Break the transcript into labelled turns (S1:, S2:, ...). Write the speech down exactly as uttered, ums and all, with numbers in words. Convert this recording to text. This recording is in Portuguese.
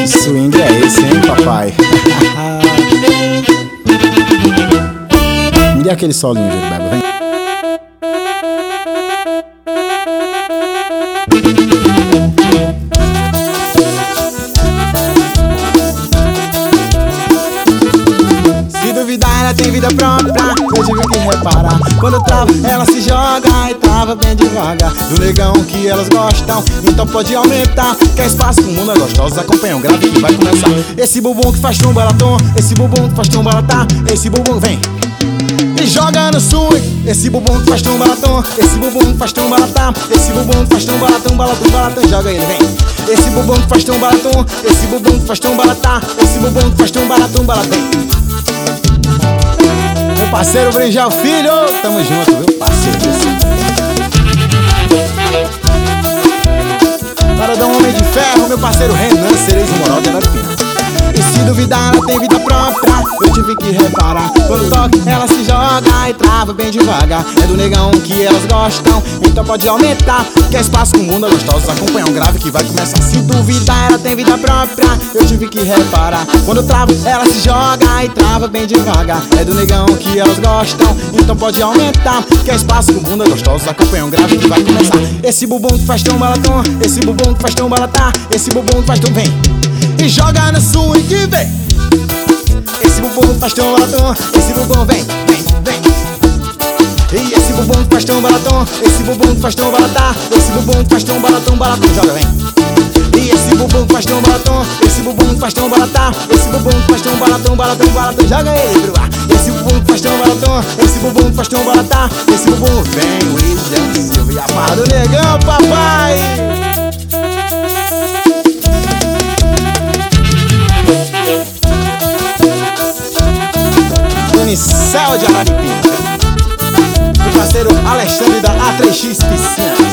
S1: Que swing é esse, hein, papai? Me dê aquele solinho, Juribeba, vem. Se duvidar, ela tem vida própria, eu tive que reparar. Quando eu travo, ela se joga e trava bem devagar. Do negão que elas gostam, então pode aumentar. Quer espaço com mundo é gostosa, acompanha o grave que vai começar. Esse bumbum que faz tumbalatom, esse bumbum que faz tumbalatar. Esse bumbum vem e joga no swing. Esse bumbum que faz tumbalatom, esse bumbum que faz tumbalatar. Esse bumbum que faz tumbalatom, balatom, balatom, joga ele, vem. Esse bumbum que faz tumbalatom, esse bumbum que faz tumbalatar. Esse bumbum que faz tumbalatom, balatom. Meu parceiro Brinjal Filho, tamo junto, viu, parceiro? Paradão Homem de Ferro, meu parceiro Renan Cerezo Moral de Araripina. E se duvidar, ela tem vida própria, eu tive que reparar. Quando toca, ela se joga e trava bem devagar. É do negão que elas gostam, então pode aumentar. Quer espaço com bunda gostosa, acompanha um grave que vai começar. Se duvidar, ela tem vida própria, eu tive que reparar. Quando trava, ela se joga e trava bem devagar. É do negão que elas gostam, então pode aumentar. Quer espaço com bunda gostosa, acompanha um grave que vai começar. Esse bumbum que faz tão balatom, esse bumbum que faz tão balatar. Esse bumbum que faz tão bem e joga no swing, vem. Esse bumbum faz tão balatom, esse bumbum vem, vem, vem. E esse bumbum faz tão balatom, esse bumbum faz tão balatar. Esse bumbum faz tão balatom, balatom, joga, vem. E esse bumbum faz tão balatom, esse bumbum faz tão balatar. Esse bumbum faz tão balatom, balatom, balatom, joga ele pro ar. Esse bumbum faz tão balatom, esse bumbum faz tão balatar. Esse bumbum vem, William Silva e a barra do negão, papai. Céu de Araripina, o parceiro Alexandre da A três X Piscina.